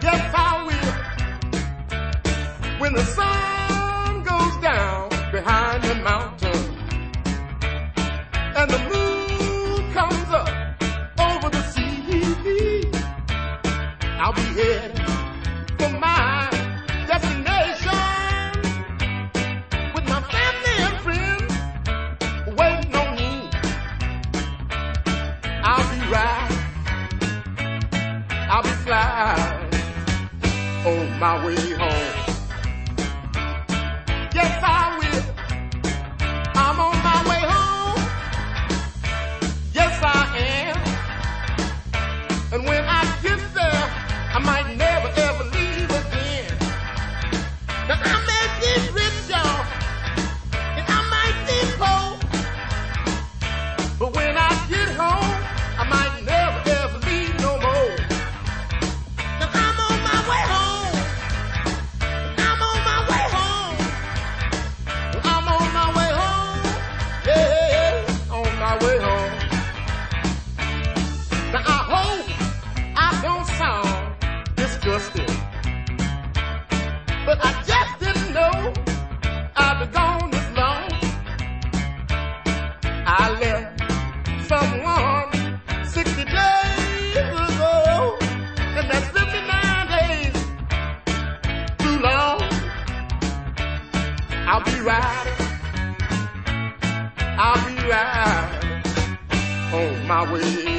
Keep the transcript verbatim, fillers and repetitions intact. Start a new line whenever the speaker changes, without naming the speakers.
Yes, I will. When the sun goes down behind the mountain and the moon comes up over the sea, I'll be headed for my destination with my family and friends waiting on me. I'll be riding, I'll be flying on my way home. Yes, I will. I'm on my way home. Yes, I am. And when I get there, I might never ever leave again. Now I may be rich, y'all, and I might be poor, but when I get home, I might never ever leave no more. Now I'm on my way home. I'm on my way home. I'm on my way home. Yeah, on my way home. Now I hope I don't sound disgusting, but I just didn't know I'd be gone this long. I left someone sixty days ago, and that's fifty-nine days too long. I'll be riding, I'll be riding on my way